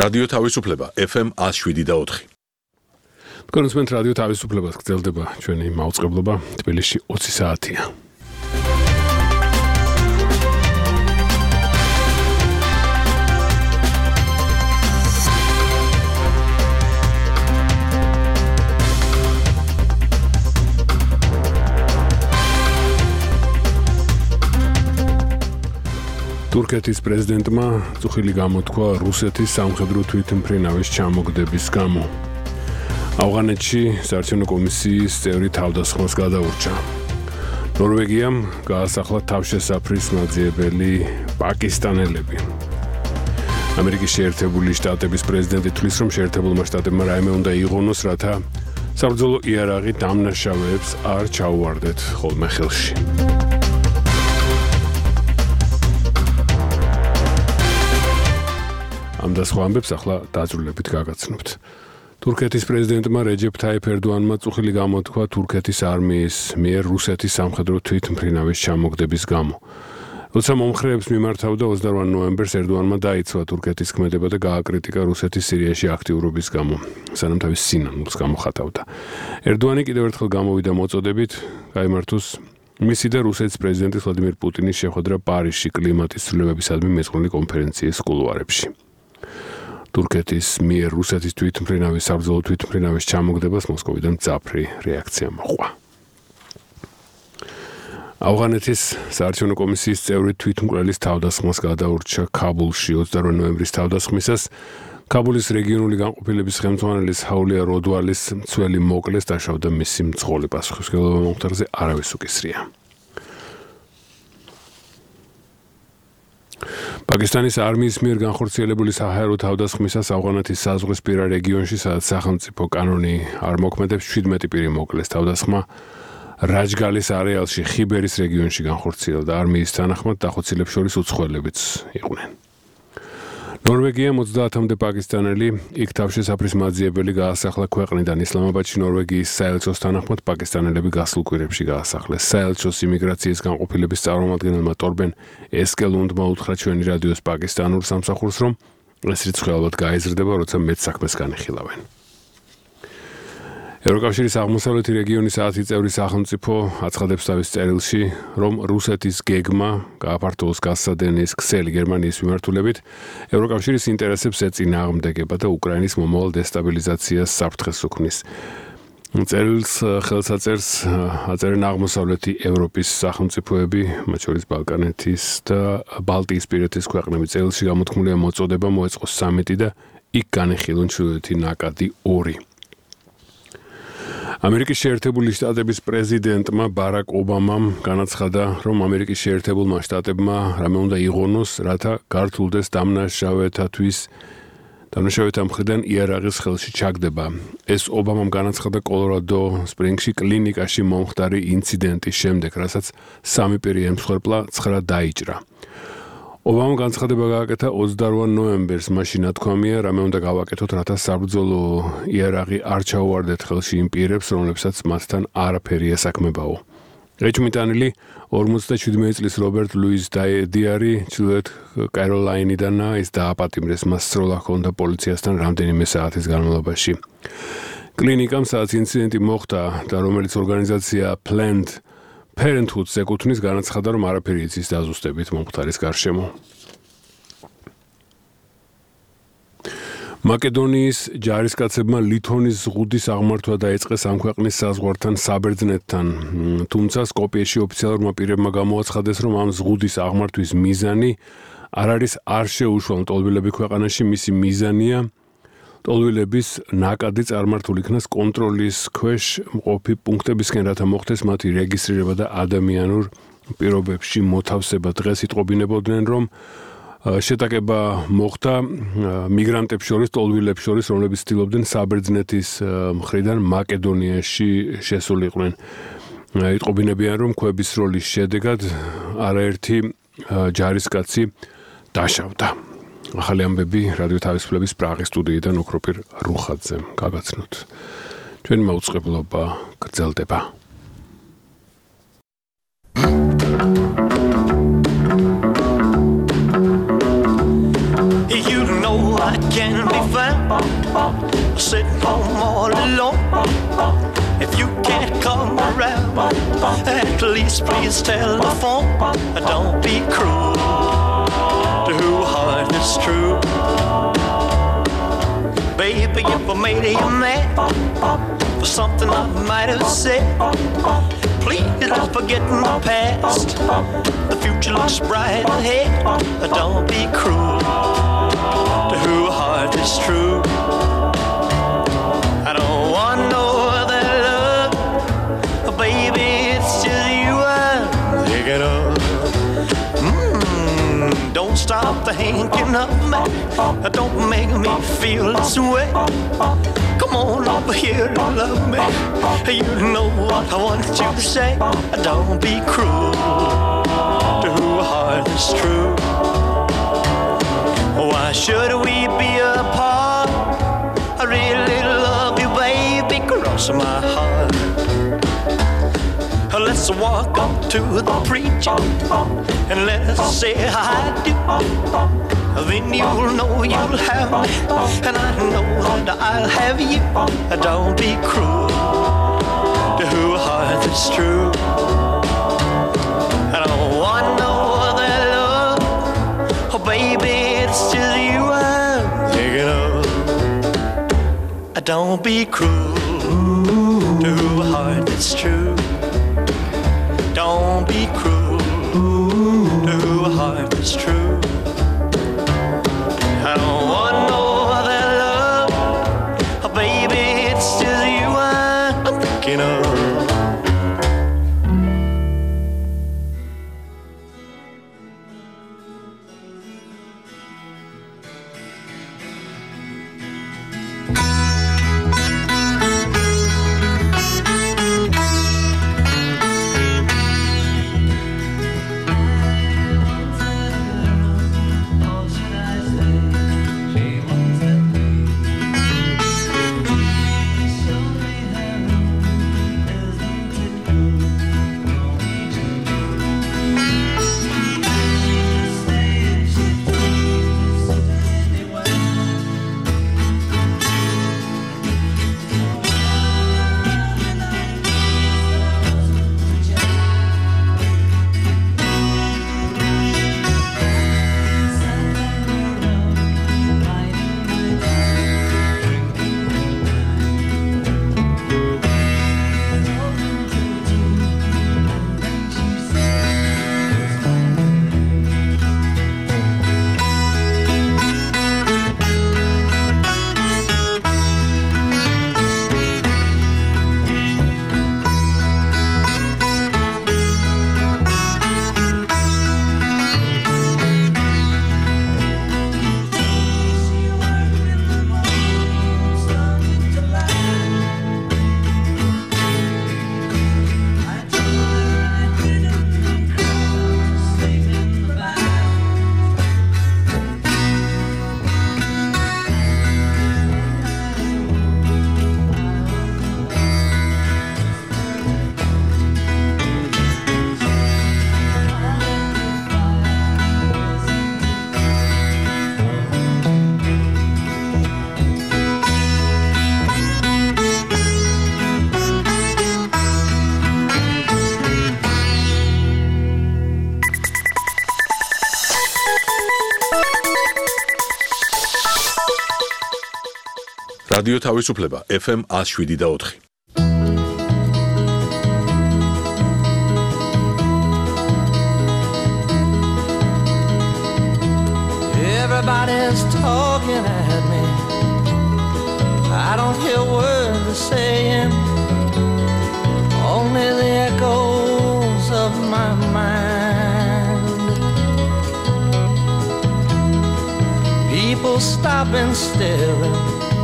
რადიო თავისუფლება FM 107.4. კონსუმენტ რადიო თავისუფლებას გრძელდება ჩვენი მაუწყებლობა თბილისში 20 საათია. თურქეთის პრეზიდენტმა წუხილი გამოთქვა რუსეთის სამხედრო თვითმფრინავის ჩამოგდების გამო. ავღანეთში საარჩევნო კომისიის წევრი თავდასხმას გადაურჩა. ნორვეგიამ გაასახლა თავშესაფრის მაძიებელი პაკისტანელები. ამერიკის შეერთებული შტატების პრეზიდენტი თვლის, რომ შეერთებულმა შტატებმა რაიმე უნდა იღონოს, რათა საბრძოლო იარაღი დამნაშავეებს არ ჩაუვარდეთ ხოლმე ხელში. ამ და სხვა ამბებს ახლა დაძრულებით გაგაცნობთ. თურქეთის პრეზიდენტმა რეჯეფ თაიფ ერდოანმა წუხილი გამოთქვა თურქეთის არმიის მიერ რუსეთის სამხედრო თვითმფრინავის ჩამოგდების გამო. როცა მომხრეებს მიმართავდა 28 ნოემბერს ერდოანმა დაიცვა თურქეთის ქმედება და გააკრიტიკა რუსეთის სირიაში აქტიურობის გამო, სანამ თავის სინანულს გამოხატავდა. ერდოანი კიდევ ერთხელ გამოვიდა მოწოდებით გაიმართოს მისი და რუსეთის პრეზიდენტის ვლადიმირ პუტინის შეხვედრა პარიზში კლიმატის ცვლილებებისადმი მეწყრული კონფერენციის კულუარებში. თურქეთის მიერ რუსეთის თვითმფრინავის საბრძოლო თვითმფრინავის ჩამოგდებას მოსკოვიდან მძაფრი რეაქცია მოჰყვა. ავღანეთის საარჩევნო კომისიის წევრი თვითმკვლელის თავდასხმას გადაურჩა ქაბულში 28 ნოემბრის თავდასხმისას. ქაბულის რეგიონული განყოფილების ხელმძღვანელის ჰაულია როდვალის მცველი მოკლეს დაშავდა მისი მძღოლი. პასუხისმგებლობა მომხდარზე არავის უკისრია. პაკისტანის არმიის მიერ განხორციელებული საჰაერო თავდასხმისას ავღანეთის საზღვრისპირა რეგიონში, სადაც სახელმწიფო კანონი არ მოქმედებს, 17 პირი მოკლეს. თავდასხმა რაჯგალის არეალში ხიბერის რეგიონში განხორციელდა. არმიის თანახმად დახოცილებს შორის უცხოელებიც იყვნენ. ნორვეგიამ 30-მდე პაკისტანელი იქ თავშესაფრის მაძიებელი გაასახლა ქვეყნიდან. ისლამაბადში ნორვეგიის საელჩოს თანახმად პაკისტანელები გასულ კვირებში გაასახლეს. საელჩოს იმიგრაციის განყოფილების წარმომადგენელმა ტორბენ ესკელუნდმა უთხრა ჩვენი რადიოს პაკისტანურ სამსახურს, რომ ეს რიცხვი ალბათ გაიზრდება, როცა მეტ საქმეს განიხილავენ. ევროკავშირის აღმოსავლეთი რეგიონის 10 წევრი სახელმწიფო აცხადებს თავის წერილში, რომ რუსეთის გეგმა გააფართოვოს გასცადენის ქსელი გერმანიის მიმართულებით ევროკავშირის ინტერესებს ეწინააღმდეგება და უკრაინის მომავალ დესტაბილიზაციას საფრთხეს უქმნის. წერილს ხელს აწერენ აღმოსავლეთი ევროპის სახელმწიფოები, მათ შორის ბალკანეთის და ბალტიისპირეთის ქვეყნები. წერილში გამოთქმულია მოწოდება მოეწყოს სამიტი და იქ განეხილონ ჩრდილოეთი ნაკადი 2. ამერიკის შეერთებული შტატების პრეზიდენტმა ბარაკ ობამამ განაცხადა, რომ ამერიკის შეერთებულმა შტატებმა რამე უნდა იღონოს, რათა გართულდეს დამნაშავეთა მხრიდან იარაღის ხელში ჩაგდება. ეს ობამამ განაცხადა კოლორადო სპრინგში კლინიკაში მომხდარი ინციდენტის შემდეგ, რასაც 3 პირი ემსხვერპლა, 9 დაიჭრა. ობამამ განცხადება გააკეთა 28 ნოემბერს, მაშინ ნათქვამია, რამე უნდა გავაკეთოთ, რათა საბრძოლო იარაღი არ ჩაუვარდეთ ხელში იმ პირებს, რომლებსაც მათთან არაფერი ესაქმებაო. ეჭვმიტანილი 57 წლის რობერტ ლუის დიარი ჩრდილოეთ კაროლაინიდანაა, ის დააპატიმრეს, მას სროლა ჰქონდა პოლიციასთან რამდენიმე საათის განმავლობაში. კლინიკამ, სადაც ინციდენტი მოხდა და რომელიც ორგანიზაცია Planned Parenthood-ს ეკუთვნის, განაცხადა, რომ არაფერი იცის დაზუსტებით მომხდარის გარშემო. მაკედონიის ჯარისკაცებმა ლითონის ზღუდის აღმართვა დაიწყეს ამ ქვეყნის საზღვართან საბერძნეთთან, თუმცა სკოპიეში ოფიციალურმა პირებმა გამოაცხადეს, რომ ამ ზღუდის აღმართვის მიზანი არ არის არ შეუშვა მტოლვილები ქვეყანაში, მისი მიზანია ტოლვილების ნაკადი წარმართულ იქნას კონტროლის ქვეშ მყოფი პუნქტებისკენ, რათა მოხდეს მათი რეგისტრირება და ადამიანურ პირობებში მოთავსება. დღეს იტყობინებოდნენ, რომ შეტაკება მოხდა მიგრანტებს შორის, ტოლვილებს შორის, რომლებიც ცდილობდნენ საბერძნეთის მხრიდან მაკედონიაში შესულიყვნენ. იტყობინებიან, რომ ქვების სროლის შედეგად არაერთი ჯარისკაცი დაშავდა. ახალი ამბები რადიო თავისუფლების პრაღის სტუდიიდან ოქროპირ რუხაძემ გაგაცნოთ. ჩვენი მაუწყებლობა გრძელდება. You know I can be found sitting home all alone. If you can't come around, at least please tell the phone. Don't be cruel to whose heart is true. Baby, if I made you mad for something I might have said, please don't forget my past. The future looks bright ahead. Don't be cruel to whose heart is true. I don't want no other love, baby, it's just you I'm thinking of. Don't stop thinking of me. Don't make me feel this way. Come on over here and love me. You know what I want you to say. Don't be cruel to whose heart is true. Why should we be apart? I really love you, baby, cross my heart. Let's walk up to the preacher and let's say I do. Then you'll know you'll have me, and I know that I'll have you. Don't be cruel to whose heart is true. I don't want no other love, oh baby, it's just you I'm thinking of. Don't be cruel to whose heart is true. Don't be cruel to whose heart is true. I don't want no other love, oh baby, it's just you I'm thinking of. რადიო თავისუფლება FM 107.4. Everybody's talking at me. I don't hear words they're saying, only the echoes of my mind. People stop and staring.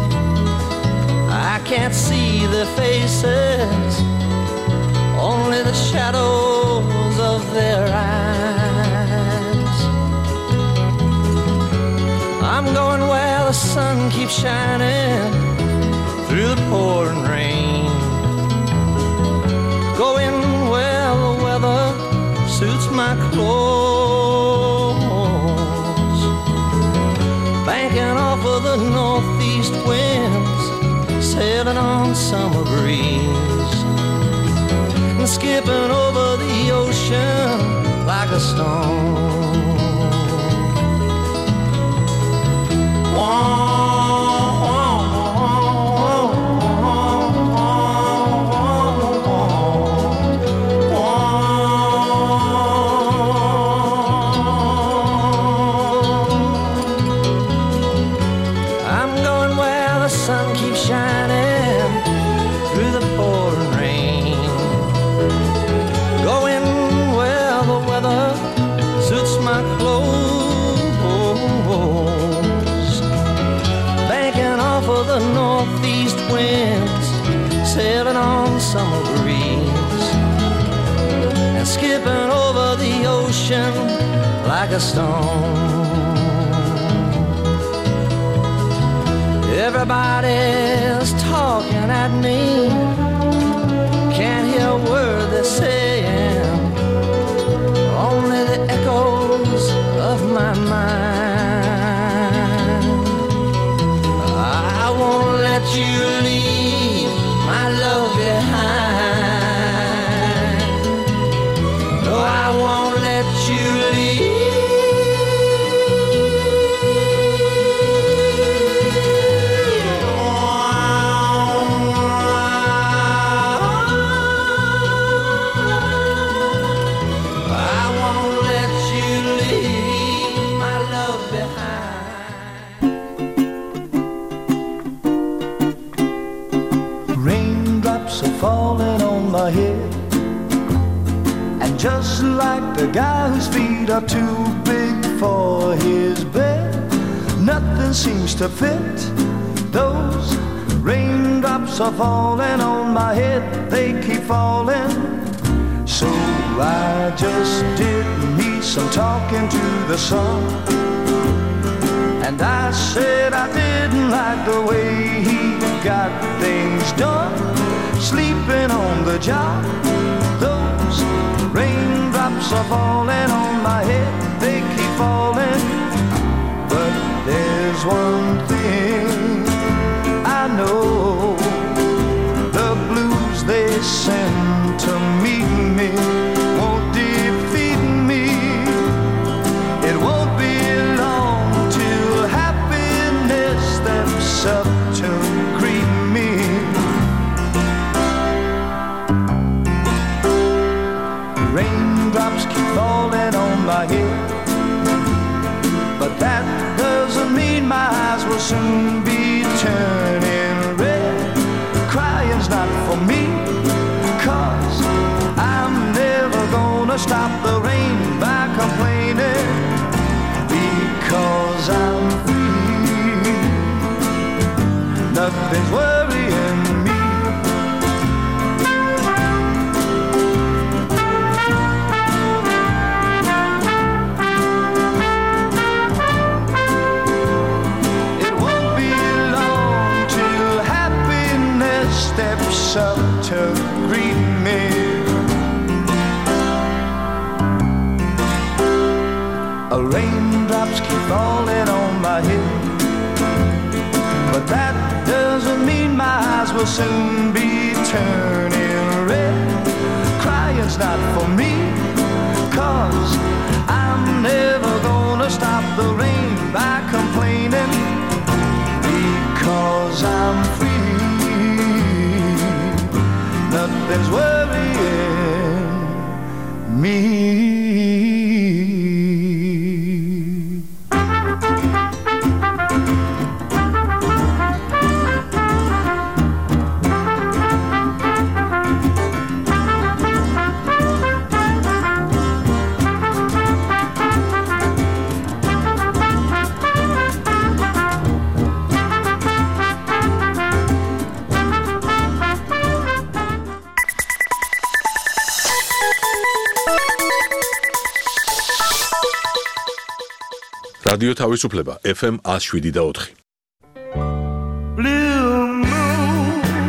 I can't see their faces, only the shadows of their eyes. I'm going where the sun keeps shining through the pouring rain, going where the weather suits my clothes, banking off of the northeast winds, sailing on summer breeze, and skipping over the ocean like a stone. Sailing on summer breeze and skipping over the ocean like a stone. Everybody's talking at me, can't hear a word they're saying, only the echoes of my mind. I won't let you leave my love behind. No, I won't let you leave. I won't let you leave my love behind. Raindrops are falling on my head, and just like the guy whose feet are too big for his bed, nothing seems to fit. Those raindrops are falling on my head, they keep falling. So I just did me some talking to the sun, and I said I didn't like the way he got things done, sleeping on the job. Those raindrops are falling on my head, they keep falling. But there's one thing I know, the blues they send to meet me won't defeat me. It won't be long till happiness steps up to greet me. Raindrops keep falling on my head, but that doesn't mean my eyes will soon be turning red. Crying's not for me, 'cause I'm never gonna stop the rain by complaining, because I'm free. Nothing's worrying me. Steps up to greet me. Raindrops keep falling on my head, but that doesn't mean my eyes will soon be turning red. Crying's not for me, 'cause I'm never gonna stop the rain by complaining, because I'm free. Nothing's worrying me. რადიო თავისუფლება FM 107.4. Blue moon,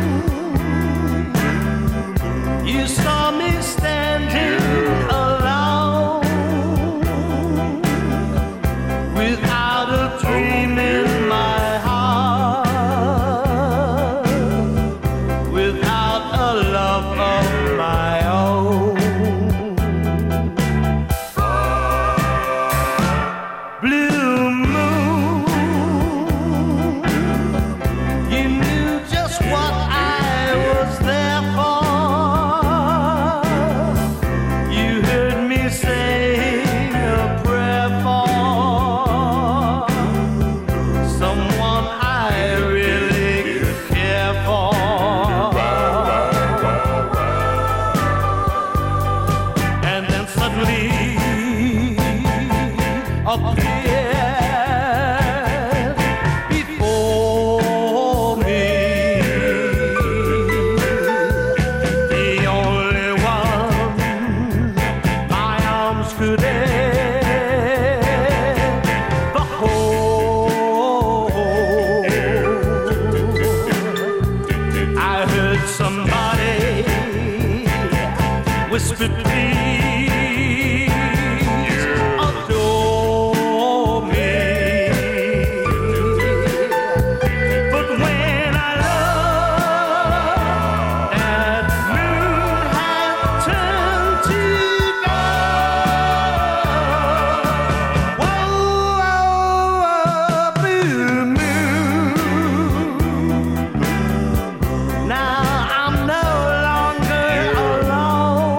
you saw me standing alone, without a dream in my heart. appeared before me. The only one my arms could ever hold. I heard somebody whisper, please adore me. But when I looked, that moon had turned to gold. Whoa, blue moon. Now I'm no longer alone.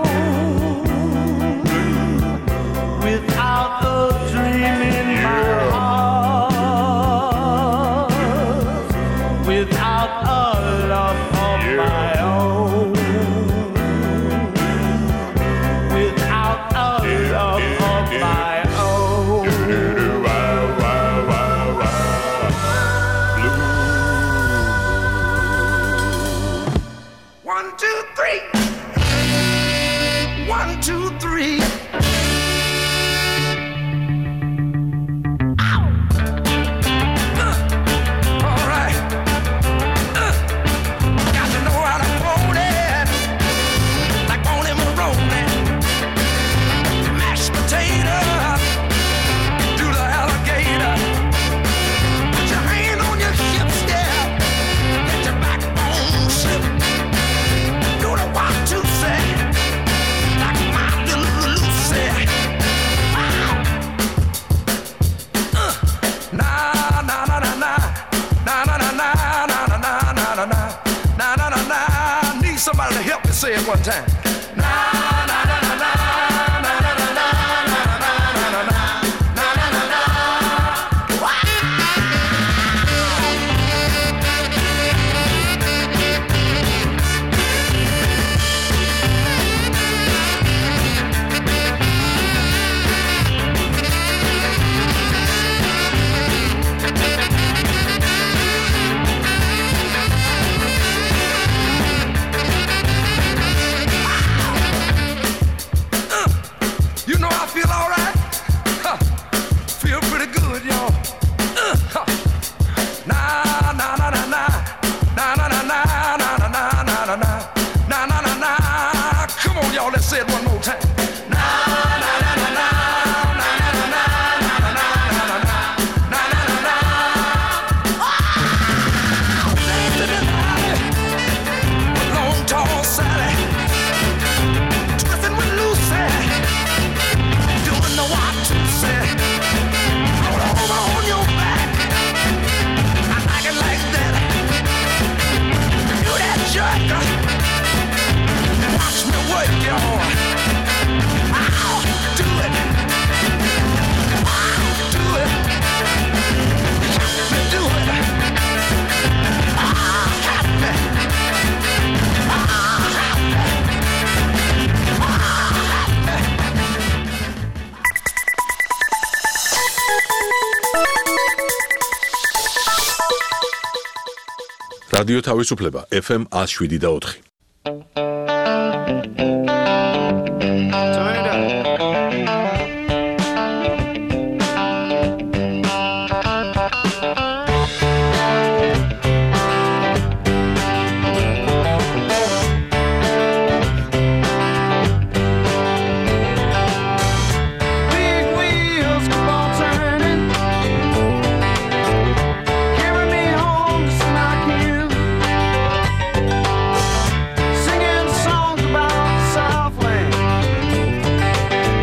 Without a dream in my heart, without a love of my own, without a love of my own. 1, 2, 3. 1, 2, 3. All right. Got to know how to hold it, like Bonnie Maroney. Mashed potato, do the alligator. Put your hand on your hips, yeah. Let your backbone slip. Do the 1, 2, say, like my little Lucy. Wow. Na na na na na na na na na na na na na na na na na na. Need somebody to help me say it one time. Na na na na na na na na na na na na na na na. You know I feel all right. Huh. Feel pretty good, y'all. Huh. Na na na na na na na na na na na na na na na na na na. Come on, y'all. Let's say it one more time. Na na na na na na na na na na na na na na. Long tall Sally, twisting with Lucy. Doing the 1, 2, say. Roll over on your back. I like it like that. Do that jerk. Watch me work, y'all. I'll do it. I'll do it. Help me do it. Help me. რადიო თავისუფლება FM 107.4. Big wheels keep on turning, carry me home to smack you. Singing songs about the Southland.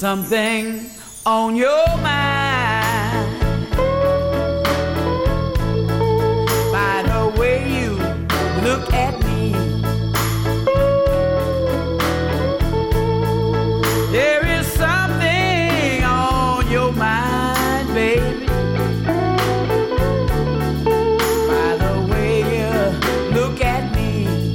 something on your mind. By the way you look at me, there is something on your mind, baby. By the way you look at me,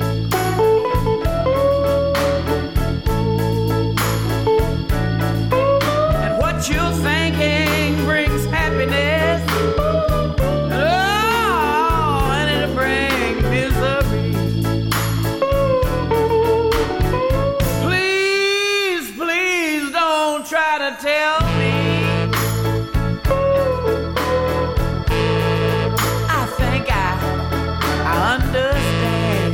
and what you're thinking brings happiness. Oh, and it'll bring misery. Please, please don't try to tell me. I think I understand.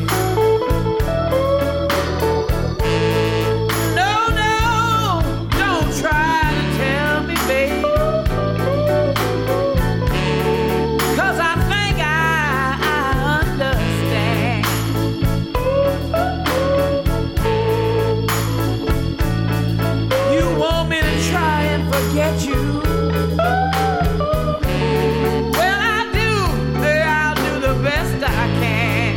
No, no, don't try to tell me, babe. 'Cause I think I understand. You want me to try and forget you? Well, I'll do the best I can.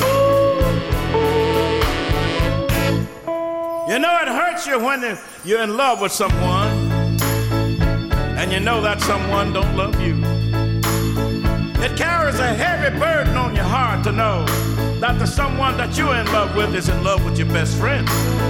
You know, it hurts you when you're in love with someone and you know that someone don't love you. It carries a heavy burden on your heart to know that the someone that you're in love with is in love with your best friend.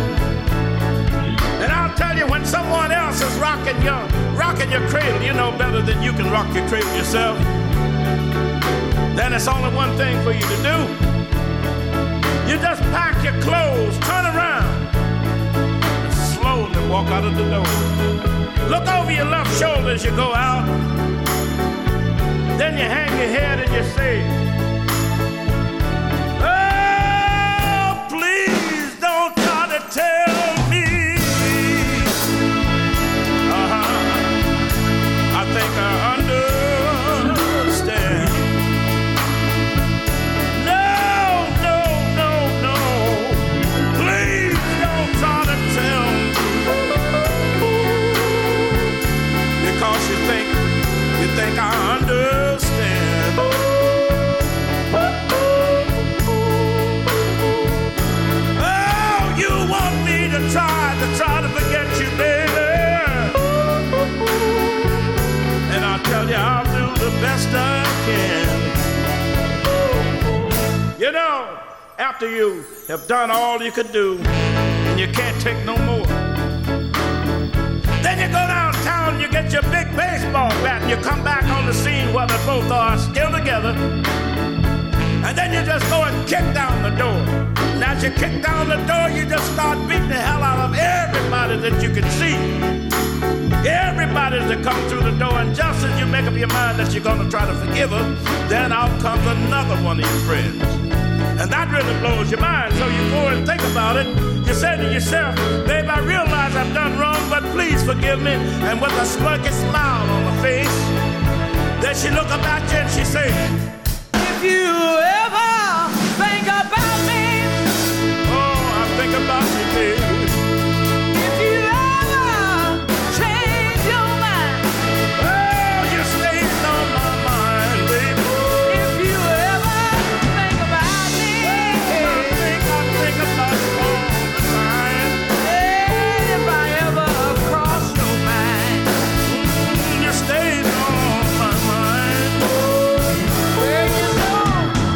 And I'll tell you, when someone else is rocking your cradle, you know better than you can rock your cradle yourself. Then it's only one thing for you to do. You just pack your clothes, turn around, and slowly walk out of the door. Look over your left shoulder as you go out. Then you hang your head and you say, oh, please don't try to tell me. I think I understand. No, no, no, no. Please don't try to tell me. Because you think I understand. Oh, you want me to try to forget you, baby. And I'll tell you, I'll do the best I can. You know, after you have done all you could do and you can't take no more, then you go downtown and you get your big baseball bat and you come back on the scene while they both are still together. And then you just go and kick down the door. And as you kick down the door, you just start beating the hell out of everybody that you can see. Everybody that comes through the door, and just as you make up your mind that you're going to try to forgive her, then out comes another one of your friends. And that really blows your mind, so you go and think about it. You say to yourself, babe, I realize I've done wrong, but please forgive me. And with a smirky smile on her face, then she look up at you and she say, If you ever think about me, oh, I think about you, baby. if you ever change your mind, Oh, you stayed on my mind, baby. if you ever think about me, I think about you all the time. if I ever cross your mind, You stayed on my mind. well, you know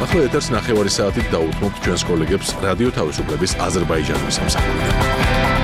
ახლა ეთერს ნახევარი საათით დაუთმობთ ჩვენს კოლეგებს რადიო თავისუფლების აზერბაიჯანის სამსახურიდან.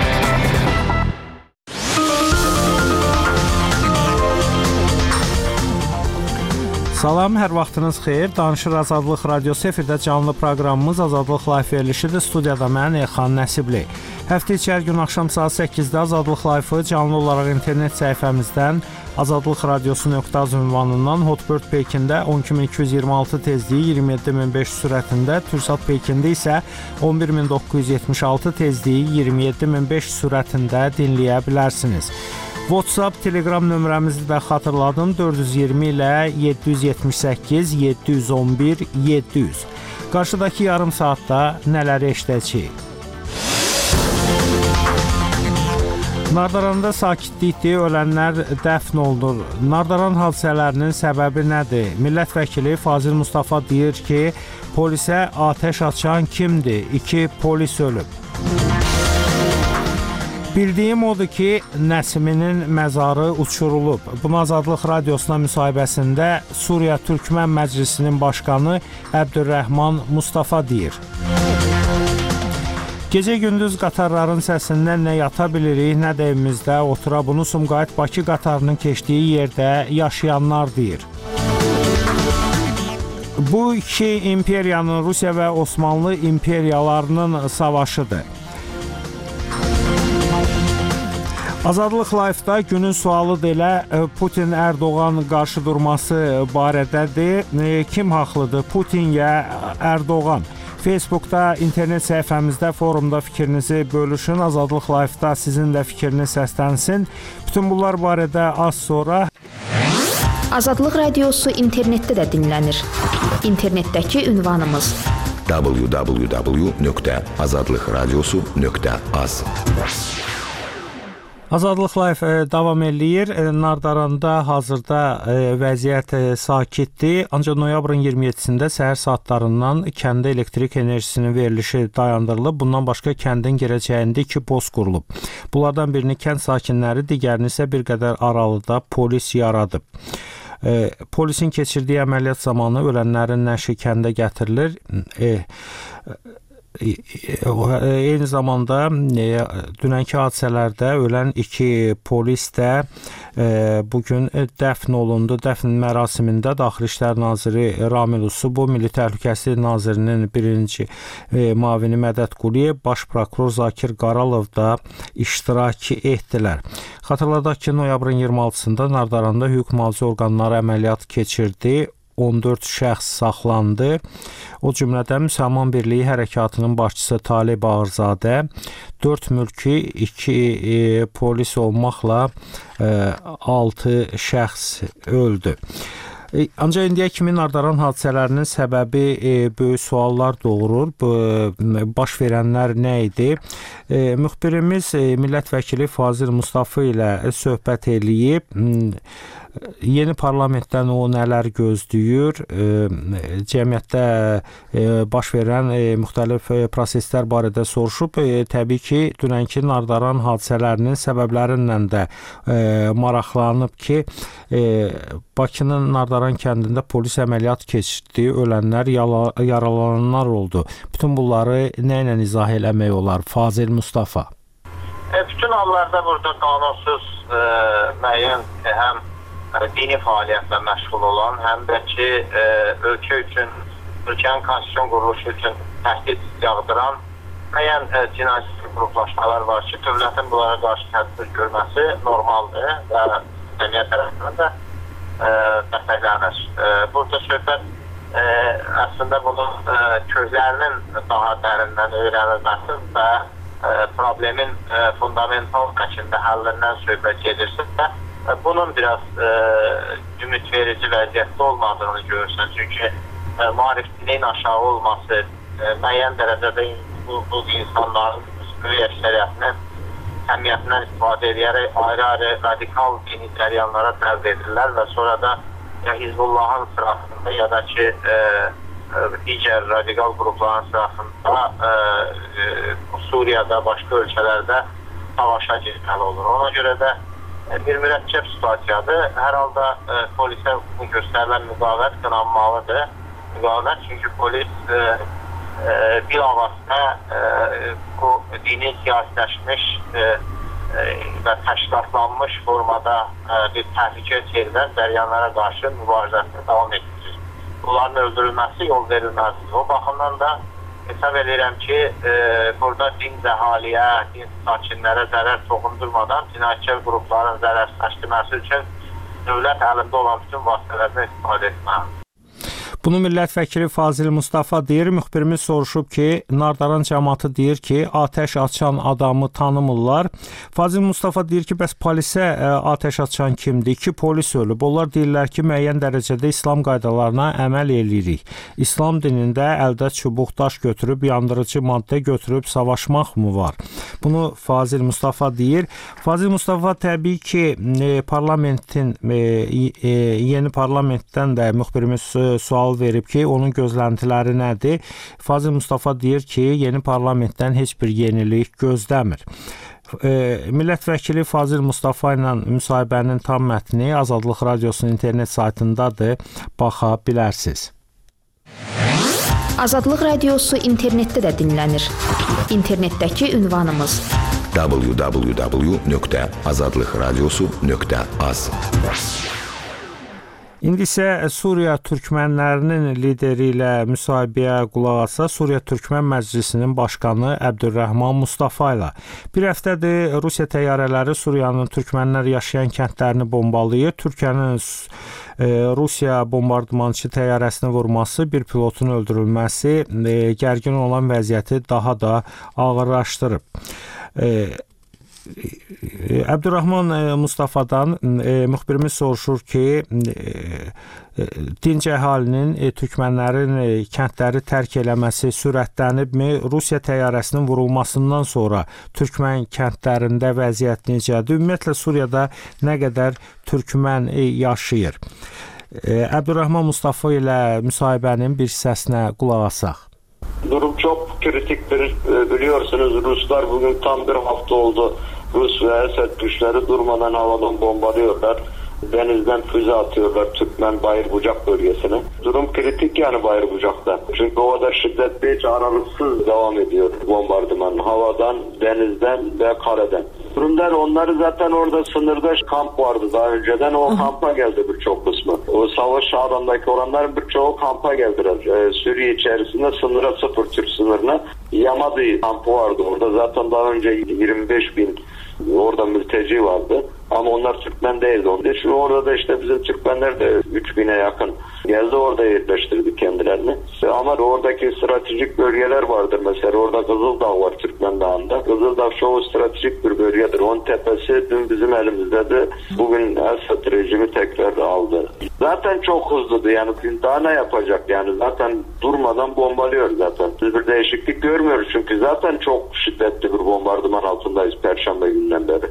Salam, hər vaxtınız xeyir. Danışır Azadlıq Radiosu efirdə canlı proqramımız Azadlıq Live verilişidir. Studiyada mən Elxan Nəsibli. Həftə içi hər gün axşam saat 8-də Azadlıq Live-ı canlı olaraq internet səhifəmizdən azadlıqradiosu.az ünvanından Hotbird Pekində 12226 tezliyi 27500 sürətində, Türksat Pekində isə 11976 tezliyi 27500 sürətində dinləyə bilərsiniz. WhatsApp, Telegram nömrəmizi də xatırladım. 420 ilə 778 711 700. Qarşıdakı yarım saatda nələri eşidəcəyik? Nardaranda sakitlikdir, ölənlər dəfn olunur. Nardaran hadisələrinin səbəbi nədir? Millət vəkili Fazil Mustafa deyir ki, polisə atəş açan kimdir? 2 polis ölüb. Bildiyim odur ki, Nəsiminin məzarı uçurulub. Bunu Azadlıq Radiosuna müsahibəsində Suriya Türkmən Məclisinin başqanı Əbdürrəhman Mustafa deyir. Gecə-gündüz qatarların səsindən nə yata bilirik, nə də evimizdə otura bunu Sumqayıt Bakı qatarının keçdiyi yerdə yaşayanlar deyir. Bu iki imperiyanın, Rusiya və Osmanlı imperiyalarının savaşıdır. Azadlıq Live-da günün sualı da elə Putin-Ərdoğan qarşıdurması barədədir. Kim haqlıdır? Putin ya Ərdoğan? Facebookda, internet səhifəmizdə, forumda fikrinizi bölüşün. Azadlıq Live-da sizin də fikriniz səslənsin. Bütün bunlar barədə az sonra. Azadlıq Radiosu internetdə də dinlənir. İnternetdəki ünvanımız www.azadlıqradiosu.az. Azadlıq Live davam eləyir. Nardaranda hazırda vəziyyət sakitdir. Ancaq noyabrın 27-sində səhər saatlarından kəndə elektrik enerjisinin verilişi dayandırılıb. Bundan başqa kəndin girəcəyində 2 post qurulub. Bunlardan birini kənd sakinləri, digərini isə bir qədər aralıda polis yaradıb. Polisin keçirdiyi əməliyyat zamanı ölənlərin nəşi kəndə gətirilir. Eyni zamanda dünənki hadisələrdə ölən 2 polis də bugün dəfn olundu. Dəfn mərasimində Daxili İşlər Naziri Ramil Usubov, Milli Təhlükəsizlik Nazirinin birinci müavini Mədəd Quliyev, Baş prokuror Zakir Qaralov da iştirak etdilər. Xatırladaq ki, noyabrın 26-sında Nardaranda hüquq mühafizə orqanları əməliyyat keçirdi. 14 şəxs saxlandı. O cümlədən Müsəlman Birliyi Hərəkatının başçısı Talib Ağırzadə, 4 mülki, 2 polis olmaqla 6 şəxs öldü. Ancaq indiyə kimi Nardaran hadisələrinin səbəbi böyük suallar doğurur. Baş verənlər nə idi? Müxbirimiz millət vəkili Fazil Mustafa ilə söhbət eləyib. Yeni parlamentdən o nələr gözləyir? Cəmiyyətdə baş verən müxtəlif proseslər barədə soruşub. Təbii ki, dünənki Nardaran hadisələrinin səbəblərindən də maraqlanıb ki, Bakının Nardaran kəndində polis əməliyyat keçirdi, ölənlər, yaralananlar oldu. Bütün bunları nə ilə izah eləmək olar? Fazil Mustafa. Bütün hallarda burada qanunsuz müəyyən həm dini fəaliyyətlə məşğul olan, həm də ki, ölkə üçün, ölkənin konstitusiyon quruluşu üçün təhdid yağdıran müəyyən cinayət qruplaşmalar var ki, dövlətin bunlara qarşı tədbir görməsi normaldır və cəmiyyət tərəfindən də dəstəklənir. Burada söhbət əslində bunun közlərinin daha dərindən öyrənilməsi və problemin fundamental şəkildə həllindən söhbət gedirsə də bunun biraz ümidverici vəziyyətdə olmadığını görürsən. Çünki maarifliliyin aşağı olması müəyyən dərəcədə bu insanların böyük əksəriyyətinin həmiyyətindən istifadə edərək ayrı-ayrı radikal dini cəryanlara tələb edirlər və sonra da ya Hizbullahın sırasında ya da ki digər radikal qrupların sırasında Suriyada, başqa ölkələrdə savaşa girməli olur. Ona görə də bir mürəkkəb situasiyadır. Hər halda polisə göstərilən müqavimət qınanmalıdır. istiqamət. Çünki polis bilavasitə bu dini siyasiləşmiş və təşkilatlanmış formada bir təhlükə çevirən cəryanlara qarşı mübarizəsini davam etdirir. Bunların öldürülməsi yol verilməzdir. O baxımdan da hesab edirəm ki, burada dinc əhaliyə, dinc sakinlərə zərər toxundurmadan cinayətkar qrupların zərərsizləşdirməsi üçün dövlət əlində olan bütün vasitələrdən istifadə etməlidir. Bunu millət vəkili Fazil Mustafa deyir. Müxbirimiz soruşub ki, Nardaran cəmaatı deyir ki, atəş açan adamı tanımırlar. Fazil Mustafa deyir ki, bəs polisə atəş açan kimdir? 2 polis ölüb. Onlar deyirlər ki, müəyyən dərəcədə İslam qaydalarına əməl eləyirik. İslam dinində əldə çubuq, daş götürüb, yandırıcı maddə götürüb savaşmaq mı var? Bunu Fazil Mustafa deyir. Fazil Mustafa təbii ki, yeni parlamentdən də müxbirimiz sual verib ki, onun gözləntiləri nədir? Fazil Mustafa deyir ki, yeni parlamentdən heç bir yenilik gözləmir. Millət vəkili Fazil Mustafa ilə müsahibənin tam mətni Azadlıq Radiosunun internet saytındadır. Baxa bilərsiniz. Azadlıq Radiosu internetdə də dinlənir. İnternetdəki ünvanımız www.azadlıqradiosu.az. İndi isə Suriya türkmənlərinin lideri ilə müsahibəyə qulaq asaq. Suriya Türkmən Məclisinin başqanı Əbdürrəhman Mustafa ilə. Bir həftədir Rusiya təyyarələri Suriyanın türkmənlər yaşayan kəndlərini bombalayır. Türkiyənin Rusiya bombardımançı təyyarəsini vurması, bir pilotun öldürülməsi gərgin olan vəziyyəti daha da ağırlaşdırıb. Əbdürrəhman Mustafadan müxbirimiz soruşur ki, dinc əhalinin türkmənlərin kəndləri tərk eləməsi sürətlənibmi? Rusiya təyyarəsinin vurulmasından sonra türkmən kəndlərində vəziyyət necədir? Ümumiyyətlə Suriyada nə qədər türkmən yaşayır? Əbdürrəhman Mustafa ilə müsahibənin bir hissəsinə qulaq asaq. Durum çok kritiktir. Biliyorsunuz Ruslar bugün tam bir hafta oldu. Rus ve Esed güçleri durmadan havadan bombalıyorlar. Denizden füze atıyorlar Türkmen Bayırbucak bölgesine. Durum kritik yani Bayırbucak'ta. Çünkü o kadar şiddetli, hiç aralıksız devam ediyor bombardıman. Havadan, denizden ve karadan. Durumlar onları zaten orada sınırda kamp vardı daha önceden. O kampa geldi birçok kısmı. O savaş alanındaki olanların birçoğu kampa geldiler. Suriye içerisinde sınıra 0 Türk sınırına Yamadi kampı vardı. Orada zaten daha önce 25 bin orada mülteci vardı. Ama onlar Türkmen değildi. Şimdi orada da işte bizim Türkmenler de 3000'e yakın geldi, orada yerleştirdi kendilerini. Ama oradaki stratejik bölgeler vardır. Mesela orada Kızıldağ var Türkmen Dağı'nda. Kızıldağ çoğu stratejik bir bölgedir. Onun tepesi dün bizim elimizdedir. Bugün Esed rejimi tekrar aldı. Zaten çok hızlıdı yani daha ne yapacak yani zaten durmadan bombalıyor zaten. Biz bir değişiklik görmüyoruz çünkü zaten çok şiddetli bir bombardıman altındayız Perşembe günden beri.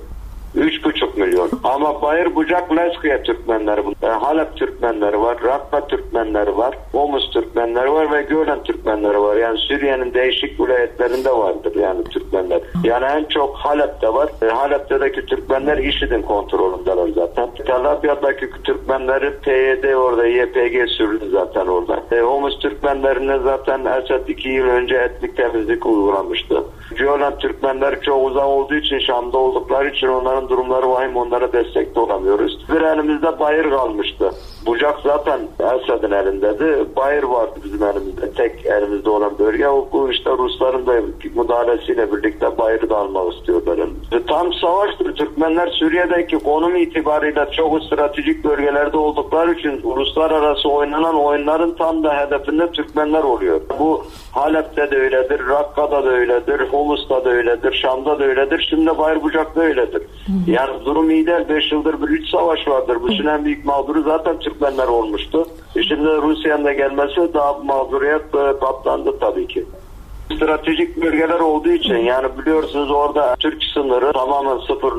3,5 milyon. Ama Bayırbucak, Leskiye Türkmenleri, Halep Türkmenleri var, Rakka Türkmenleri var, Homs Türkmenleri var ve Gölen Türkmenleri var. Yani Suriye'nin değişik vilayetlerinde vardır yani Türkmenler. Yani en çok Halep'te var. Halep'teki Türkmenler IŞİD'in kontrolündeler zaten. Tel Abyad'daki Türkmenleri PYD orada, YPG sürüldü zaten orada. Homs Türkmenlerine zaten Esed 2 yıl önce etnik temizlik uygulamıştı. Gölen Türkmenler çok uzak olduğu için, Şam'da oldukları için onların durumları vahim, onlara destek de olamıyoruz. Bir elimizde Bayır kalmıştı. Bucak zaten Esed'in elindeydi. Bayır vardı bizim elimizde. Tek elimizde olan bölge. Bu işte Rusların da müdahalesiyle birlikte Bayır'ı da almak istiyorlar. Tam savaştır. Türkmenler Suriye'deki konum itibariyle çok stratejik bölgelerde oldukları için uluslararası oynanan oyunların tam da hedefinde Türkmenler oluyor. Bu Halep'te de öyledir, Rakka'da da öyledir, Homus'ta da öyledir, Şam'da da öyledir, şimdi Bayırbucak'ta öyledir. Yani durum iyi değil. 5 yıldır bir iç savaş vardır. Bu en büyük mağduru zaten Türkmenler olmuştu. Şimdi Rusya'nın da gelmesi daha mağduriyet katlandı tabii ki. Stratejik bölgeler olduğu için yani biliyorsunuz orada Türk sınırı tamamen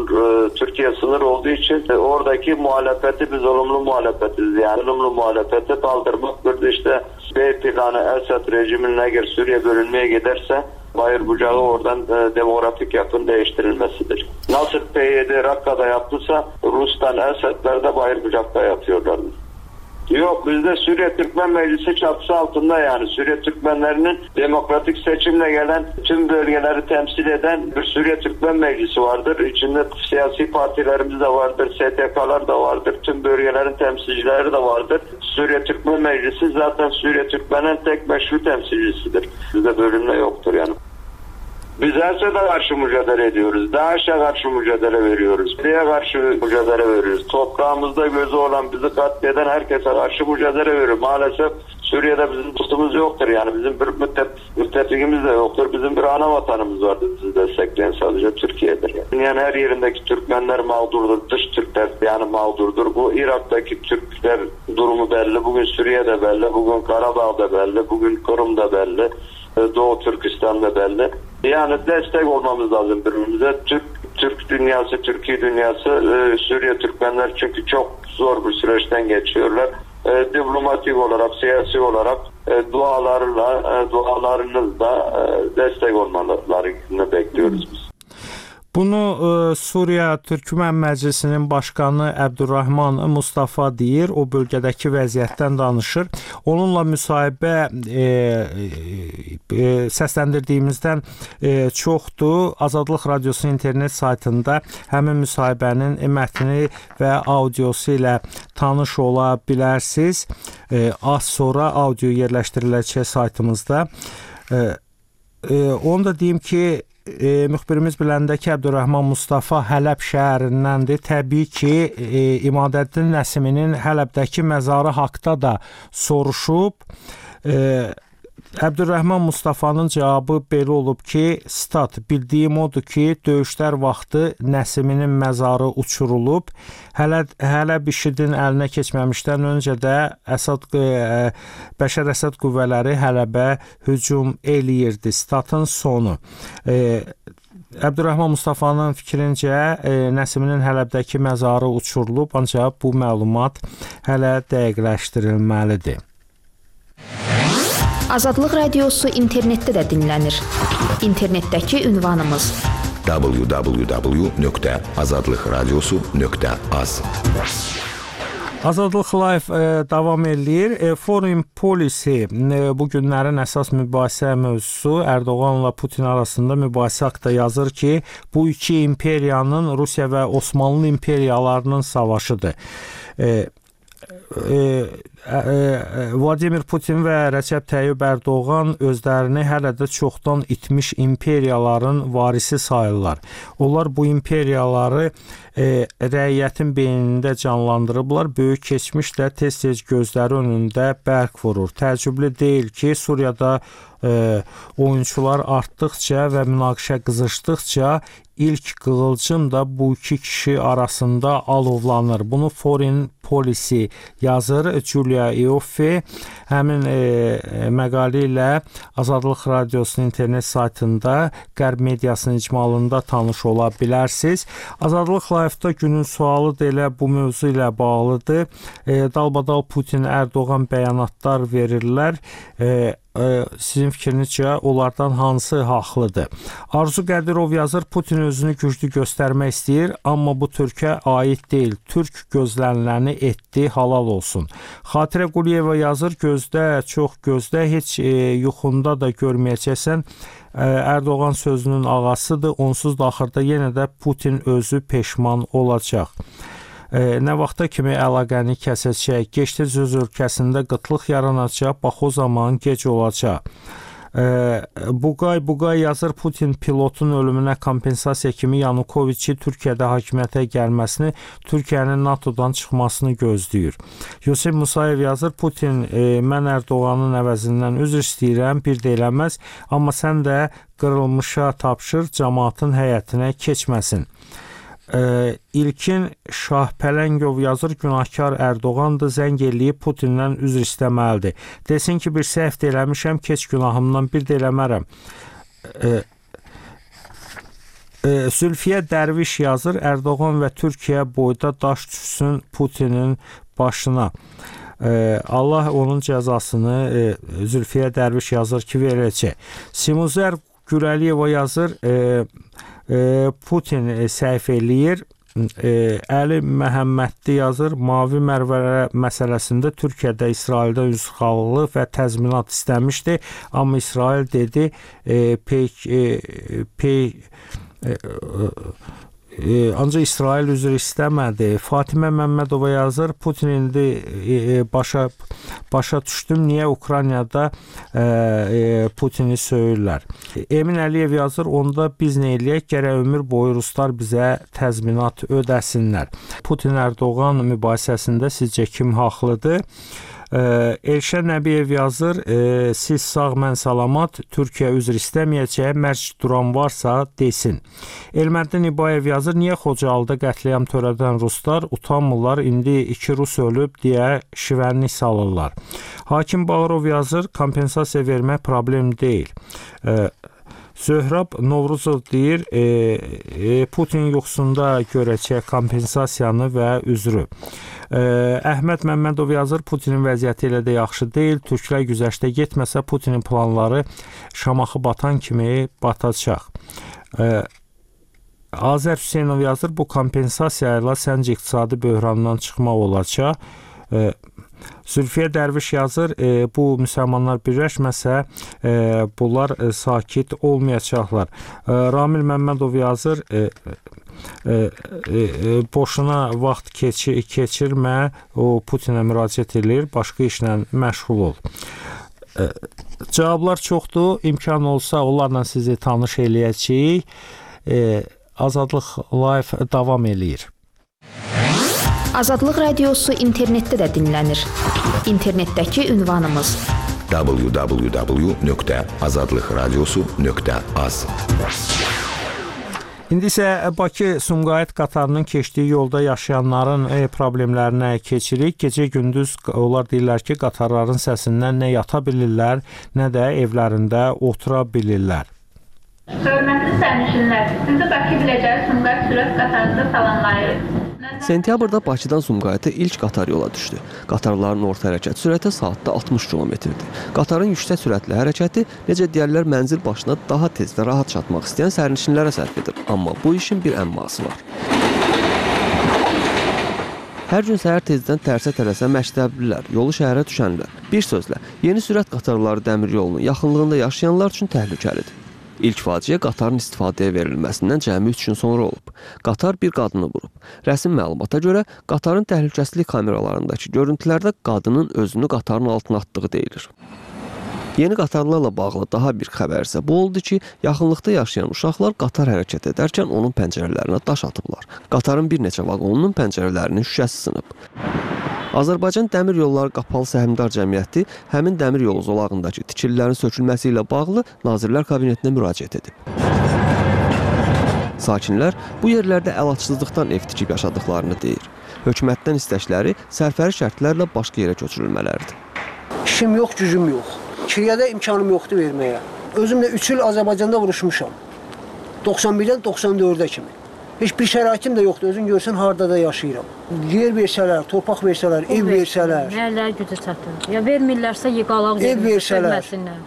0 Türkiye sınırı olduğu için oradaki muhalefeti biz olumlu muhalefetiz. Yani olumlu muhalefeti kaldırmak bir de işte B planı Esed rejiminin eğer Suriye bölünmeye giderse Bayırbucak'ı oradan demografik yapının değiştirilmesidir. Nasıl PYD Rakka'da yaptıysa Rus'tan Esedler de Bayırbucak'ta yapıyorlar. Yok, bizde Suriye Türkmen Meclisi çatısı altında, yani Suriye Türkmenlerinin demokratik seçimle gelen tüm bölgeleri temsil eden bir Suriye Türkmen Meclisi vardır. İçinde siyasi partilerimiz de vardır, STK'lar da vardır, tüm bölgelerin temsilcileri de vardır. Suriye Türkmen Meclisi zaten Suriye Türkmen'in tek meşru temsilcisidir. Bizde bölünme yoktur yani. Biz Esad'a karşı mücadele ediyoruz. DAEŞ'e karşı mücadele veriyoruz. Diye karşı mücadele veriyoruz. Toprağımızda gözü olan, bizi katleden herkese karşı mücadele veriyoruz. Maalesef Suriye'de bizim dostumuz yoktur. Yani bizim bir müttefikimiz de yoktur. Bizim bir ana vatanımız vardır. Bizi destekleyen sadece Türkiye'dir. Yani her yerindeki Türkmenler mağdurdur. Dış Türkler yani mağdurdur. Bu Irak'taki Türkler durumu belli. Bugün Suriye'de belli. Bugün Karabağ'da belli. Bugün Kırım'da belli. Doğu Türkistan'da belli. Yani destek olmamız lazım birbirimize. Türk dünyası, Türkiye dünyası, Suriye Türkmenler çünkü çok zor bir süreçten geçiyorlar. Diplomatik olarak, siyasi olarak dualarınızla destek olmalarını bekliyoruz biz. Bunu Suriya Türkmen Məclisinin başqanı Əbdurrahman Mustafa deyir, o bölgədəki vəziyyətdən danışır. Onunla müsahibə səsləndirdiyimizdən çoxdur. Azadlıq Radiosu internet saytında həmin müsahibənin mətni və audiosu ilə tanış ola bilərsiniz. Az sonra audio yerləşdiriləcək saytımızda. Onu da deyim ki, müxbirimiz biləndə ki, Əbdurrahman Mustafa Hələb şəhərindəndir. Təbii ki, İmadəddin Nəsiminin Hələbdəki məzarı haqda da soruşub. Əbdurrahman Mustafanın cavabı belə olub ki, stat, bildiyim odur ki, döyüşlər vaxtı Nəsiminin məzarı uçurulub. Hələb IŞİD-in əlinə keçməmişdən öncə də Bəşər Əsəd qüvvələri Hələbə hücum eləyirdi. Statın sonu. Əbdurrahman Mustafanın fikrincə Nəsiminin Hələbdəki məzarı uçurulub, ancaq bu məlumat hələ dəqiqləşdirilməlidir. Azadlıq Radiosu internetdə də dinlənir. İnternetdəki ünvanımız www.azadlıqradiosu.az. Azadlıq Live davam eləyir. Foreign Policy bu günlərin əsas mübahisə mövzusu. Erdoğanla Putin arasında mübahisə haqqında yazır ki, bu iki imperiyanın, Rusiya və Osmanlı imperiyalarının savaşıdır. Vladimir Putin və Rəcəb Tayyip Erdoğan özlərini hələ də çoxdan itmiş imperiyaların varisi sayırlar. Onlar bu imperiyaları rəiyyətin beynində canlandırıblar. Böyük keçmişlə tez-tez gözləri önündə bərq vurur. Təəccüblü deyil ki, Suriyada oyunçular artdıqca və münaqişə qızışdıqca ilk qığılcım da bu iki kişi arasında alovlanır. Bunu Foreign Policy yazır Julia Ioffe. Həmin məqalə ilə Azadlıq Radiosunun internet saytında Qərb mediasının icmalında tanış ola bilərsiniz. Azadlıq Live-da günün sualı da elə bu mövzu ilə bağlıdır. Dalbadal Putin, Erdoğan bəyanatlar verirlər. Sizin fikrinizcə onlardan hansı haqlıdır? Arzu Qədirov yazır, Putin özünü güclü göstərmək istəyir, amma bu Türkə aid deyil. Türk gözləniləni etdi, halal olsun. Xatirə Quliyeva yazır, gözdə, çox gözdə, heç yuxunda da görməyəcəksən. Erdoğan sözünün ağasıdır, onsuz da axırda yenə də Putin özü peşman olacaq. Nə vaxta kimi əlaqəni kəsəcək, geçdi öz ölkəsində qıtlıq yaranacaq, bax o zaman gec olacaq. Bugay yazır, Putin pilotun ölümünə kompensasiya kimi Yanukoviçi Türkiyədə hakimiyyətə gəlməsini, Türkiyənin NATO'dan çıxmasını gözləyir. Yusuf Musayev yazır, Putin, mən Erdoğanın əvəzindən üzr istəyirəm, bir də eləməz, amma sən də qırılmışa tapşır, cəmaatın həyətinə keçməsin. İlkin Şahpələngov yazır, günahkar Erdoğandır, zəng eləyib Putindən üzr istəməlidir. Desin ki, bir səhv eləmişəm, keç günahımdan, bir də eləmərəm. Zülfiyə Dərviş yazır, Erdoğan və Türkiyə boyda daş düşsün Putinin başına. Allah onun cəzasını Zülfiyə Dərviş yazır ki, verəcək. Simuzər Gürəliyeva yazır, Putin səhv eləyir. Əli Məhəmmədli yazır, Mavi Mərvələ məsələsində Türkiyədə İsraildən üzvxallı və təzminat istəmişdi, amma İsrail dedi, ancaq İsrail üzr istəmədi. Fatimə Məmmədova yazır, Putin indi başa düşdüm, niyə Ukraynada Putini söyürlər. Emin Əliyev yazır, onda biz nə eləyək, gərək ömür boyu ruslar bizə təzminat ödəsinlər. Putin-Erdoğan mübahisəsində sizcə kim haqlıdır? Elşən Nəbiyev yazır, siz sağ, mən salamat, Türkiyə üzr istəməyəcək, mərc duran varsa desin. Elməddin İbayev yazır, niyə Xocalıda qətliam törədən ruslar utanmırlar, indi 2 rus ölüb deyə şivənlik salırlar. Hakim Bağırov yazır, kompensasiya vermək problem deyil. Zöhrab Novruzov deyir, Putin yoxsunda görəcək kompensasiyanı və üzrü. Əhməd Məmmədov yazır, Putinin vəziyyəti elə də yaxşı deyil, türklər güzəştə getməsə Putinin planları Şamaxı batan kimi batacaq. Azər Hüseynov yazır, bu kompensasiya ilə səncə iqtisadi böhrandan çıxmaq olacaq. Zülfiyə Dərviş yazır, bu müsəlmanlar birləşməsə, bunlar sakit olmayacaqlar. Ramil Məmmədov yazır, boşuna vaxt keçirmə, o Putinə müraciət edir, başqa işlə məşğul ol. Cavablar çoxdur, imkan olsa onlarla sizi tanış eləyəcəyik. Azadlıq Live davam eləyir. Azadlıq Radiosu internetdə də dinlənir. İnternetdəki ünvanımız www.azadlıqradiosu.az. İndi isə Bakı-Sumqayıt qatarının keçdiyi yolda yaşayanların problemlərinə keçirik. Gecə-gündüz onlar deyirlər ki, qatarların səsindən nə yata bilirlər, nə də evlərində otura bilirlər. Hörmətli sərnişinlər, sizi Bakı-Biləcəri-Sumqayıt sürət qatarında salamlayırıq. Sentyabrda Bakıdan Sumqayıta ilk qatar yola düşdü. Qatarların orta hərəkət sürəti saatda 60 km-dir. Qatarın yüksək sürətli hərəkəti, necə deyərlər, mənzil başına daha tez və rahat çatmaq istəyən sərnişinlərə sərf edir. Amma bu işin bir əmması var. Hər gün səhər tezdən tərsə-tərəsə məktəblilər, yolu şəhərə düşənlər. Bir sözlə, yeni sürət qatarları dəmir yolunun yaxınlığında yaşayanlar üçün təhlükəlidir. İlk faciə qatarın istifadəyə verilməsindən cəmi 3 gün sonra olub. Qatar bir qadını vurub. Rəsmi məlumata görə qatarın təhlükəsizlik kameralarındakı görüntülərdə qadının özünü qatarın altına atdığı deyilir. Yeni qatarlarla bağlı daha bir xəbər isə bu oldu ki, yaxınlıqda yaşayan uşaqlar qatar hərəkət edərkən onun pəncərələrinə daş atıblar. Qatarın bir neçə vaqonunun pəncərələrinin şüşəsi sınıb. Azərbaycan Dəmir Yolları Qapalı Səhmdar Cəmiyyəti həmin dəmir yolu zolağındakı tikililərin sökülməsi ilə bağlı Nazirlər Kabinetinə müraciət edib. Sakinlər bu yerlərdə əlacsızlıqdan ev tikib yaşadıqlarını deyir. Hökumətdən istəkləri sərfəri şərtlərlə başqa yerə köçürülmələridir. İşim yox, gücüm yox. Kiriyədə imkanım yoxdur verməyə. Özümlə 3 il Azərbaycanda vuruşmuşam. 91-dən 94-ə kimi. Heç bir şəraitim də yoxdur. Özün görsən, harada da yaşayıram. Yer versələr, torpaq versələr, ev versələr. Nərlər gücü çatır. Ya vermirlərsə yıqalaq ev versələr.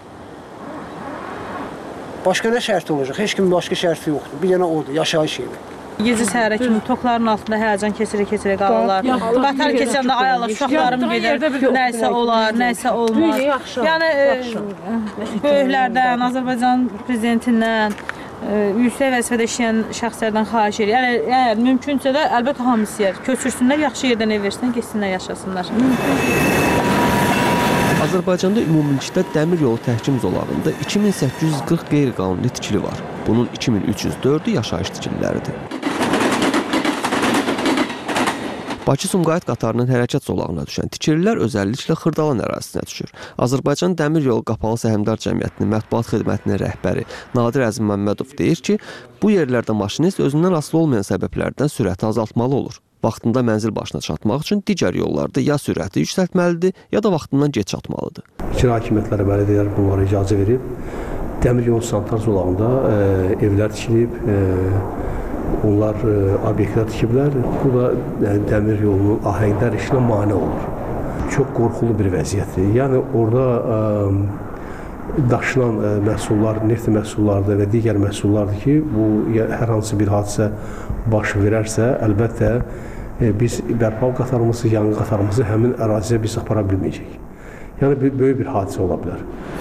Başqa nə şərti olacaq? Heç kimin başqa şərti yoxdur. Bir dənə odur, yaşayış evi. Gecə səhərə kimi tokların altında həyəcan keçirə qalırlar. Qatar keçəndə ayalır, uşaqlarım gedir, nəysə olar, nəysə olmaz. Yəni, böyüklərdən, Azərbaycan prezidentindən, yüksək vəzifədə işləyən şəxslərdən xahiş edir. Yəni, mümkünsə də əlbəttə hamı istəyər. Köçürsünlər, yaxşı yerdən ev versinlər, geçsinlər, yaşasınlar. Azərbaycanda ümumilikdə dəmir yolu təhkim zolağında 2840 qeyri-qanuni tikili var. Bunun 2304-ü yaşayış tikililəridir. Bakı-Sumqayıt qatarının hərəkət zolağına düşən tikililər özəlliklə Xırdalan ərazisinə düşür. Azərbaycan Dəmir Yolu Qapalı Səhmdar Cəmiyyətinin mətbuat xidmətinin rəhbəri Nadir Əzim Məmmədov deyir ki, bu yerlərdə maşinist özündən asılı olmayan səbəblərdən sürəti azaltmalı olur. Vaxtında mənzil başına çatmaq üçün digər yollarda ya sürəti yüksəltməlidir, ya da vaxtından gec çatmalıdır. İcra hakimiyyətləri, bələdiyyələr bunlara icazə verib, dəmir yolu sanitar zolağında evlər tikilib, onlar obyektlər tikiblər. Bu da dəmir yolunun ahəngdar işinə mane olur. Çox qorxulu bir vəziyyətdir. Yəni orada daşınan məhsullar, neft məhsullarıdır və digər məhsullardır ki, bu hər hansı bir hadisə baş verərsə, əlbəttə biz bərpa qatarımızı, yanğın qatarımızı həmin əraziyə biz apara bilməyəcəyik. Yəni böyük bir hadisə ola bilər.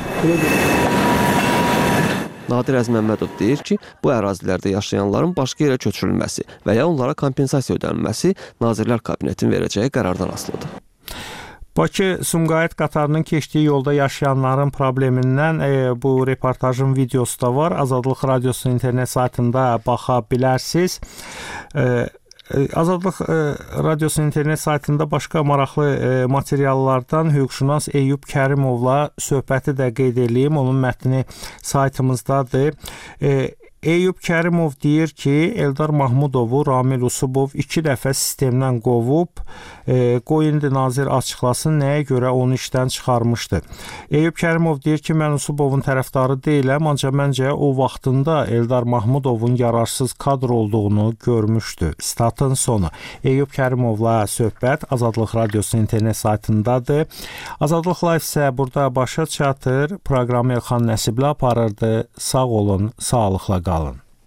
Nadir Əzməmmədov deyir ki, bu ərazilərdə yaşayanların başqa yerə köçürülməsi və ya onlara kompensasiya ödənilməsi Nazirlər Kabinetinin verəcəyi qərardan asılıdır. Bakı-Sumqayıt qatarının keçdiyi yolda yaşayanların problemindən bu reportajın videosu da var. Azadlıq Radiosunun internet saytında baxa bilərsiniz. Azadlıq Radiosunun internet saytında başqa maraqlı materiallardan hüquqşünas Eyüp Kərimovla söhbəti də qeyd edeyim. Onun mətni saytımızdadır. Eyüp Kərimov deyir ki, Eldar Mahmudovu Ramil Usubov 2 dəfə sistemdən qovub, qoy indi nazir açıqlasın nəyə görə onu işdən çıxarmışdı. Eyüp Kərimov deyir ki, mən Usubovun tərəfdarı deyiləm, ancaq məncə o vaxtında Eldar Mahmudovun yararsız kadr olduğunu görmüşdü. Statın sonu. Eyüp Kərimovla söhbət Azadlıq Radiosunun internet saytındadır. Azadlıq Live isə burada başa çatır. Proqramı Elxan Nəsibli aparırdı. Sağ olun, sağlıqla qalın.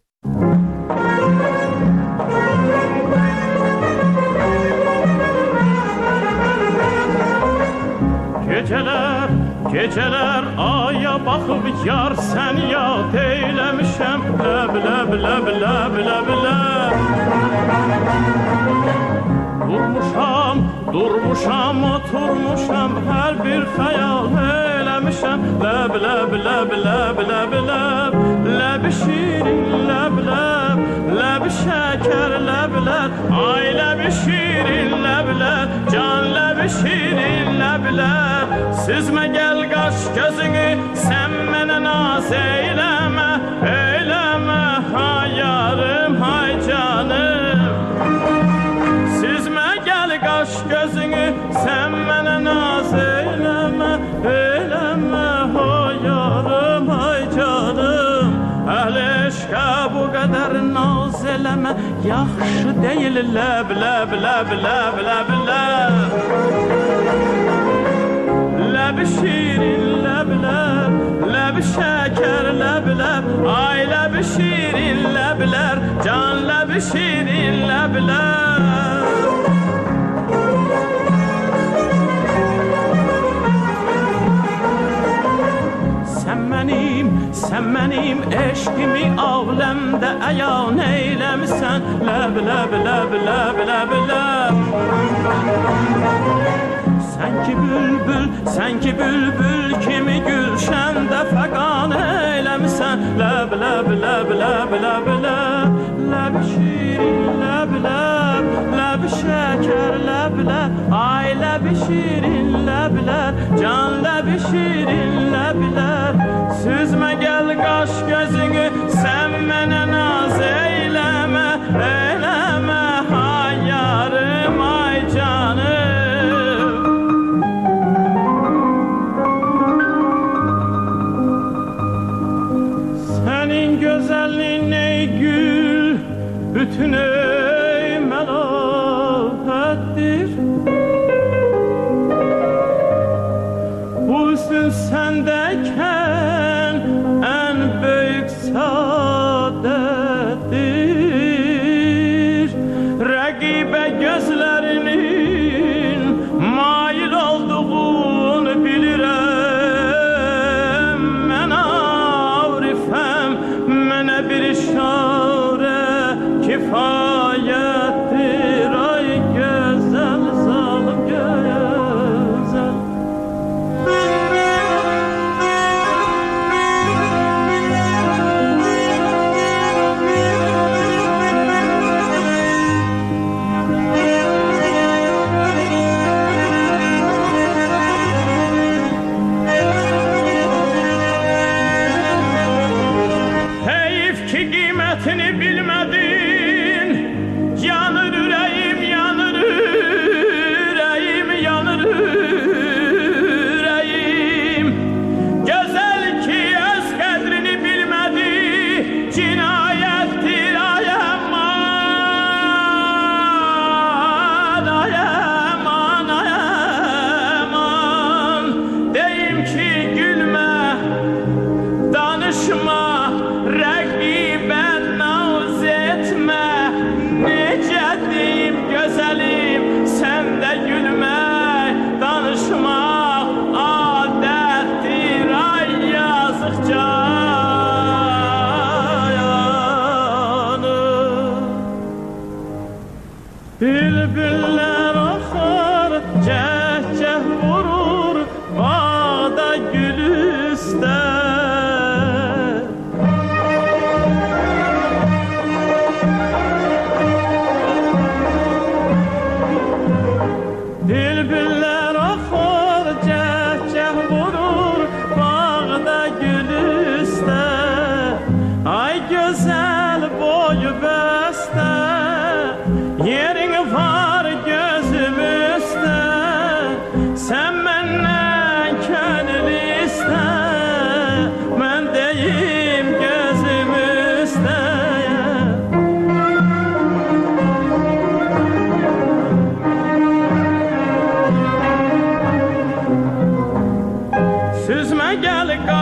Geceler aya bakıp yar sen yad eylemişem Leb leb leb leb leb leb Durmuşam oturmuşam her bir hayal eylemişem Leb leb leb leb leb leb Leb şirin leb leb Leb şeker lebler Ay leb şirin lebler Can leb şirin lebler Süzme gel kaş gözünü sen mene naz eyleme Eyleme hay yarım hay canım Süzme gel kaş gözünü sen mene naz eyleme Eyleme hay yarım hay canım Əhl-i eşqə bu qədər naz eləmə Yaxşı deyil ləb ləb ləb ləb ləb ləb Ləb şirin ləb ləb Ləb şəkər ləb ləb Ay ləb şirin ləblər Can ləb şirin ləblər Sən mənim eşqimi avləmdə əyan eyləmisən Ləb, ləb, ləb, ləb, ləb, ləb Sən ki bülbül kimi gülşəndə fəqan eyləmisən Ləb, ləb, ləb, ləb, ləb, ləb Ləb şirin, ləb, ləb, ləb şəkər, ləb, ləb Ay ləb şirin, ləblər, can ləb şirin, ləblər Süzmə gəl qaş gözünü, sən mənə naz eyləmə Eyləmə, ay yarım, ay canım Sənin gözəlliyin ey gül, bütün ey məlahətdir Bu hüsn səndəkən ən böyük saadətdir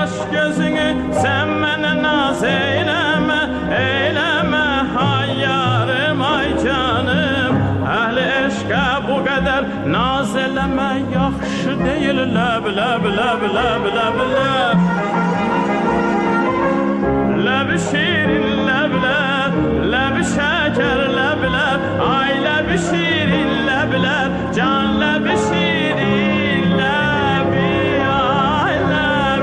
kaş gözünü sen mənə naz eyləmə, eyləmə hay yarım ay canım. Əhli eşqə bu qədər naz eləmə yaxşı deyil, ləb, ləb, ləb, ləb, ləb, ləb. Ləb şirin, ləb, ləb, ləb şəkər, ləb, ləb, ay ləb şirin, ləb, ləb, can ləb şirin, ləb, ay ləb,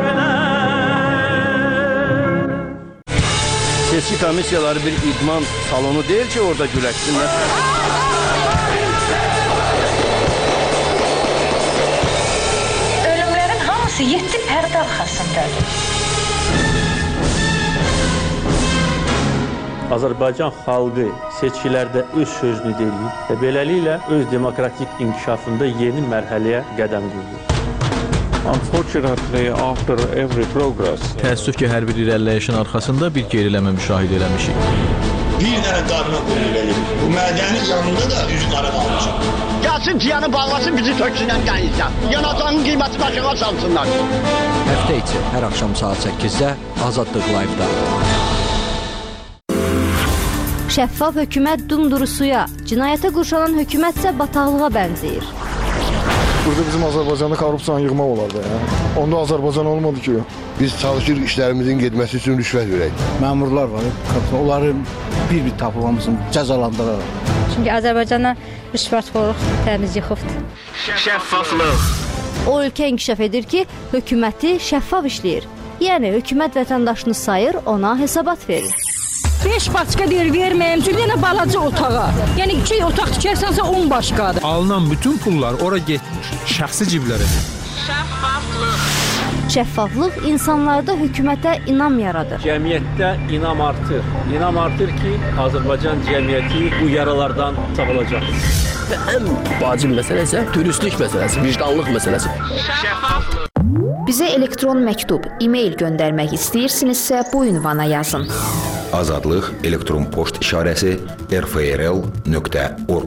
ləb. Seçki komissiyaları bir idman salonu deyil ki, orada güləşsinlər. Ölümlərin hamısı 7 pərdə arxasındadır. Azərbaycan xalqı seçkilərdə öz sözünü deyir və beləliklə öz demokratik inkişafında yeni mərhələyə qədəm qoyur. Unfortunately, after every progress, təəssüf ki, hər bir irəliləyişin arxasında bir geriləmə müşahidə eləmişik. Bir dənə qarına qoyulur. Bu mədənin yanında da üzü qara qalmışıq. Gəlsin tiyanı bağlasın, bizi töksünlər gəlirsə. Yanacağın qiyməti başına salsınlar. Həftə içi hər axşam saat 8-də Azadlıq Live-da. Şəffaf hökumət dumdurusuya, cinayətə qurşanan hökumətsə bataqlığa bənzəyir. Burada bizim Azərbaycanda korrupsiyanı yığmaq olardı. Onda Azərbaycan olmadı ki. Biz çalışır işlərimizin getməsi üçün rüşvət verək. Məmurlar var, onları bir-bir tapılmasın, cəzalandıraraq. Çünki Azərbaycana rüşvətxorluq təmiz yıxıbdır. Şəffaflıq. O ölkə inkişaf edir ki, hökuməti şəffaf işləyir. Yəni hökumət vətəndaşını sayır, ona hesabat verir. 5 başqa deyir verməyəm, çünki yenə balaca otağa. Yəni 2 otaq tikərsənsə 10 başqadır. Alınan bütün pullar ora getmir, şəxsi ciblərə. Şəffaflıq. Şəffaflıq insanlarda hökumətə inam yaradır. Cəmiyyətdə inam artır. İnam artır ki, Azərbaycan cəmiyyəti bu yaralardan sağalacaq. Və ən vacib məsələ isə dürüstlük məsələsi, vicdanlıq məsələsi. Şəffaflıq. Bizə elektron məktub, e-mail göndərmək istəyirsinizsə bu ünvana yazın. Azadlıq elektron poçt işarəsi rfrl.org.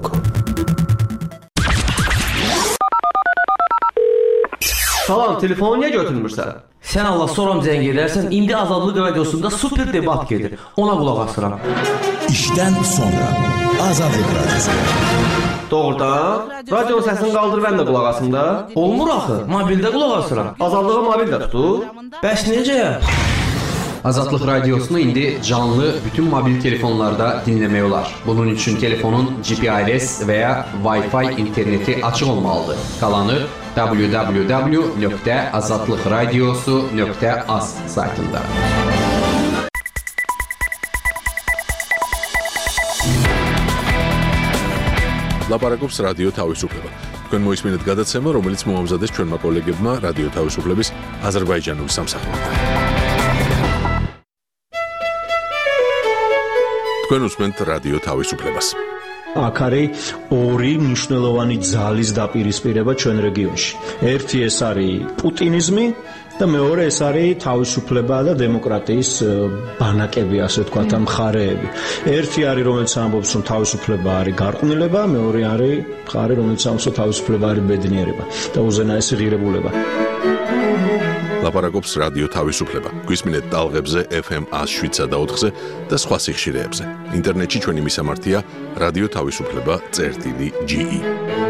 Salam, telefonu niyə götürmürsən? Sən Allah soram zəng edərsən, indi Azadlıq radiosunda super debat gedir. Ona qulaq asıram. İşdən sonra Azadlıq radiosu. Doğrudan? Radio səsini qaldır, mən də qulaq asım da. Olmur axı, mobildə qulaq asıram. Azadlığa mobildə tutur. Bəs necə? Azadlıq radiosunu indi canlı bütün mobil telefonlarda dinləmək olar. Bunun üçün telefonun GPRS və ya Wi-Fi interneti açıq olmalıdır. Qalanı www.azadlıqradiosu.az saytında. ლაპარაკობს რადიო თავისუფლება. თქვენ მოისმინეთ გადაცემა, რომელიც მოამზადეს ჩვენმა კოლეგებმა რადიო თავისუფლების აზერბაიჯანული სამსახურიდან. თქვენ უსმენთ რადიო თავისუფლებას. აქ არის ორი მნიშვნელოვანი ძალის დაპირისპირება ჩვენ რეგიონში. ერთი ეს არის პუტინიზმი და მეორე ეს არის თავისუფლება და დემოკრატიის ბანაკები, ასე ვთქვათ, მხარეები. ერთი არის, რომელიც ამბობს, რომ თავისუფლება არის გარყვნილება, მეორე არის მხარე, რომელიც ამბობს, რომ თავისუფლება არის ბედნიერება და უზენაესი ღირებულება. ლაპარაკობს რადიო თავისუფლება. გვისმინეთ ტალღებზე FM 107-სა და 4-ზე და სხვა სიხშირეებზე. ინტერნეტში ჩვენი მისამართია radio-tavisupleba.ge